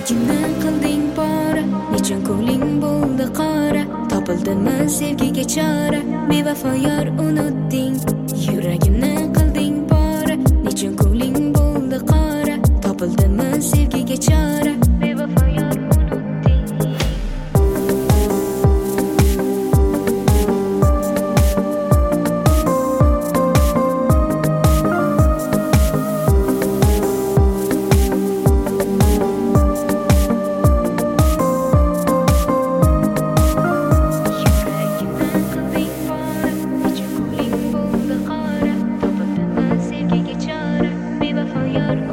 Yuragimni qilding pora, nechun ko'ngling bo'ldi qora. Topildimi sevgiga chora, bevafo yor unutding. Yuragimni qilding pora, nechun ko'ngling bo'ldi qora. Topildimi sevgiga chora, bevafo yor unutding. Yuragimni qilding pora, nechun ko'ngling bo'ldi qora. Topildimi sevgiga chora, bevafo yor